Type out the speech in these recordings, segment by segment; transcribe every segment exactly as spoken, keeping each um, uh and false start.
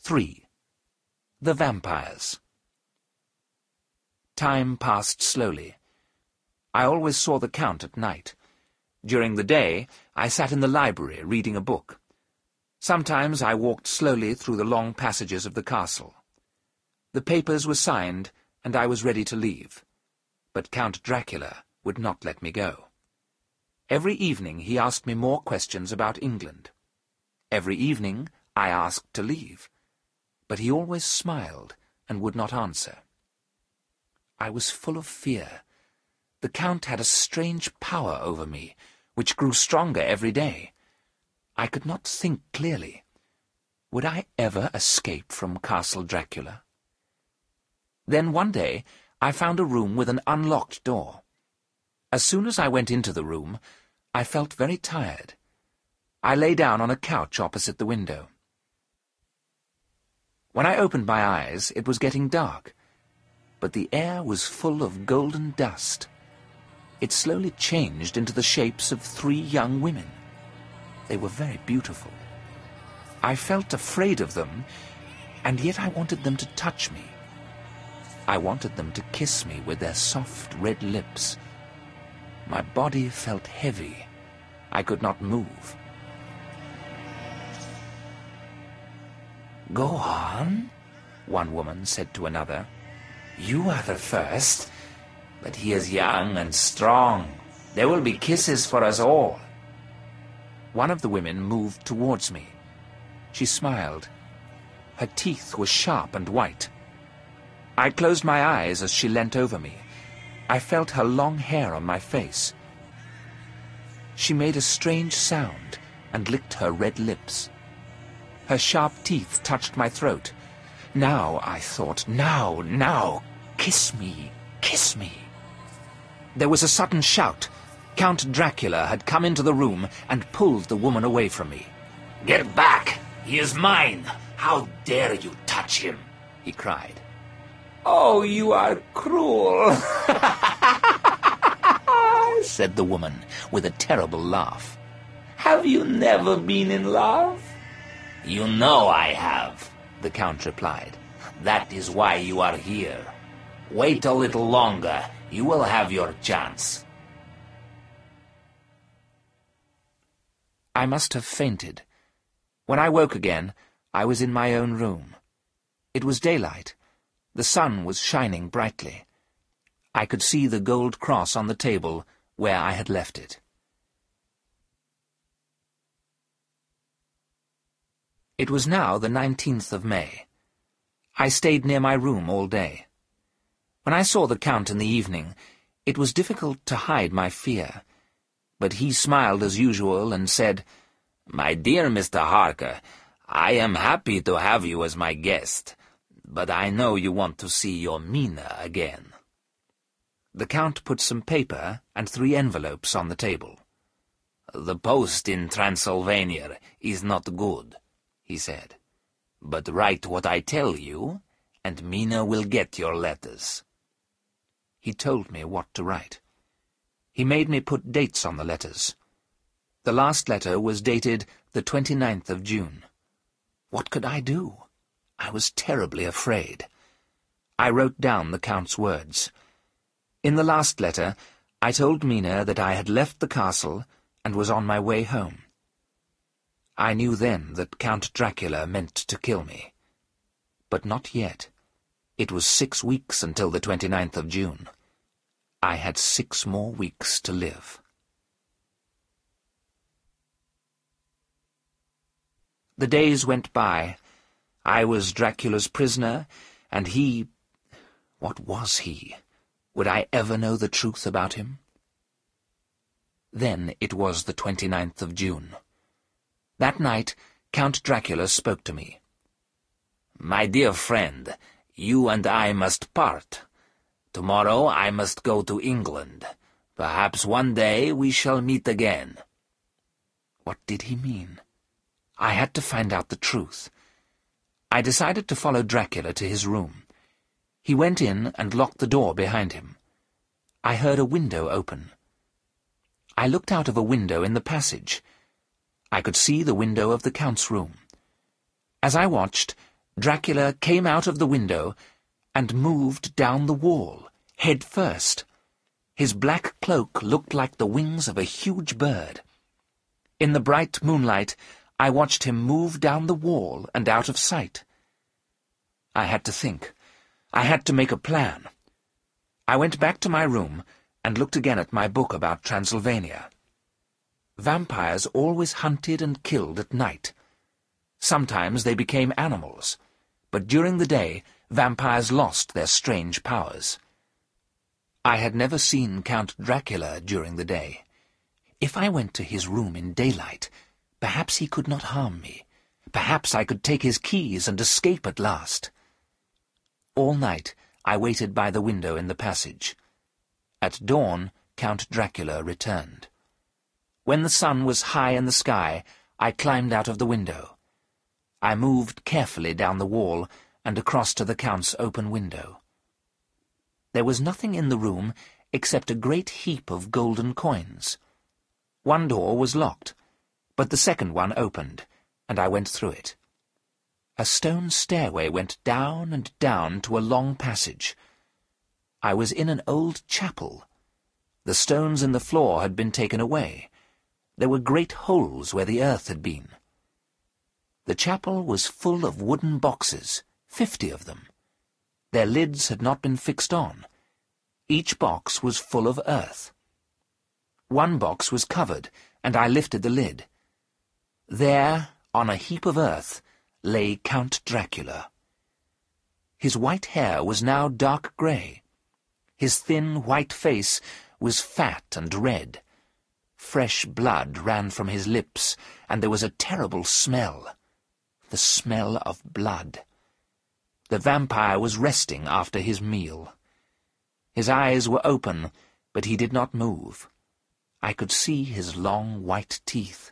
three. The Vampires. Time passed slowly. I always saw the Count at night. During the day, I sat in the library reading a book. Sometimes I walked slowly through the long passages of the castle. The papers were signed, and I was ready to leave. But Count Dracula would not let me go. Every evening he asked me more questions about England. Every evening I asked to leave, but he always smiled and would not answer. I was full of fear. The Count had a strange power over me, which grew stronger every day. I could not think clearly. Would I ever escape from Castle Dracula? Then one day I found a room with an unlocked door. As soon as I went into the room, I felt very tired. I lay down on a couch opposite the window. When I opened my eyes, it was getting dark, but the air was full of golden dust. It slowly changed into the shapes of three young women. They were very beautiful. I felt afraid of them, and yet I wanted them to touch me. I wanted them to kiss me with their soft red lips. My body felt heavy. I could not move. "Go on," one woman said to another. "You are the first, but he is young and strong. There will be kisses for us all." One of the women moved towards me. She smiled. Her teeth were sharp and white. I closed my eyes as she leant over me. I felt her long hair on my face. She made a strange sound and licked her red lips. Her sharp teeth touched my throat. Now, I thought, now, now, kiss me, kiss me. There was a sudden shout. Count Dracula had come into the room and pulled the woman away from me. "Get back! He is mine! How dare you touch him!" he cried. "Oh, you are cruel," said the woman with a terrible laugh. "Have you never been in love?" "You know I have," the Count replied. "That is why you are here. Wait a little longer. You will have your chance." I must have fainted. When I woke again, I was in my own room. It was daylight. The sun was shining brightly. I could see the gold cross on the table where I had left it. It was now the nineteenth of May. I stayed near my room all day. When I saw the Count in the evening, it was difficult to hide my fear. But he smiled as usual and said, "My dear Mister Harker, I am happy to have you as my guest, but I know you want to see your Mina again." The Count put some paper and three envelopes on the table. "The post in Transylvania is not good," he said. "But write what I tell you, and Mina will get your letters." He told me what to write. He made me put dates on the letters. The last letter was dated the twenty-ninth of June. What could I do? I was terribly afraid. I wrote down the Count's words. In the last letter, I told Mina that I had left the castle and was on my way home. I knew then that Count Dracula meant to kill me. But not yet. It was six weeks until the twenty-ninth of June. I had six more weeks to live. The days went by. I was Dracula's prisoner, and he... What was he? Would I ever know the truth about him? Then it was the twenty-ninth of June. That night, Count Dracula spoke to me. "My dear friend, you and I must part. Tomorrow I must go to England. Perhaps one day we shall meet again." What did he mean? I had to find out the truth. I decided to follow Dracula to his room. He went in and locked the door behind him. I heard a window open. I looked out of a window in the passage. I could see the window of the Count's room. As I watched, Dracula came out of the window and moved down the wall, head first. His black cloak looked like the wings of a huge bird. In the bright moonlight, I watched him move down the wall and out of sight. I had to think. I had to make a plan. I went back to my room and looked again at my book about Transylvania. Vampires always hunted and killed at night. Sometimes they became animals, but during the day, vampires lost their strange powers. I had never seen Count Dracula during the day. If I went to his room in daylight, perhaps he could not harm me. Perhaps I could take his keys and escape at last. All night I waited by the window in the passage. At dawn, Count Dracula returned. When the sun was high in the sky, I climbed out of the window. I moved carefully down the wall and across to the Count's open window. There was nothing in the room except a great heap of golden coins. One door was locked, but the second one opened, and I went through it. A stone stairway went down and down to a long passage. I was in an old chapel. The stones in the floor had been taken away. There were great holes where the earth had been. The chapel was full of wooden boxes, fifty of them. Their lids had not been fixed on. Each box was full of earth. One box was covered, and I lifted the lid. There, on a heap of earth, lay Count Dracula. His white hair was now dark grey. His thin, white face was fat and red. Fresh blood ran from his lips, and there was a terrible smell. The smell of blood. The vampire was resting after his meal. His eyes were open, but he did not move. I could see his long white teeth.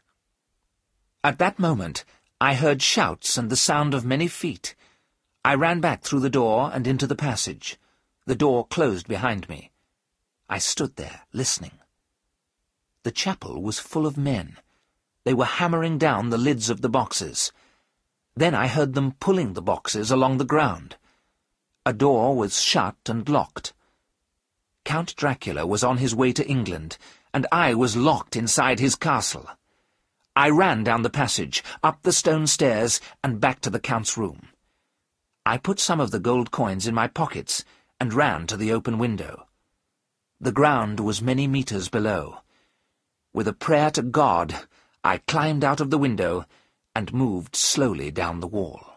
At that moment, I heard shouts and the sound of many feet. I ran back through the door and into the passage. The door closed behind me. I stood there, listening. The chapel was full of men. They were hammering down the lids of the boxes. Then I heard them pulling the boxes along the ground. A door was shut and locked. Count Dracula was on his way to England, and I was locked inside his castle. I ran down the passage, up the stone stairs, and back to the Count's room. I put some of the gold coins in my pockets and ran to the open window. The ground was many meters below. With a prayer to God, I climbed out of the window and moved slowly down the wall.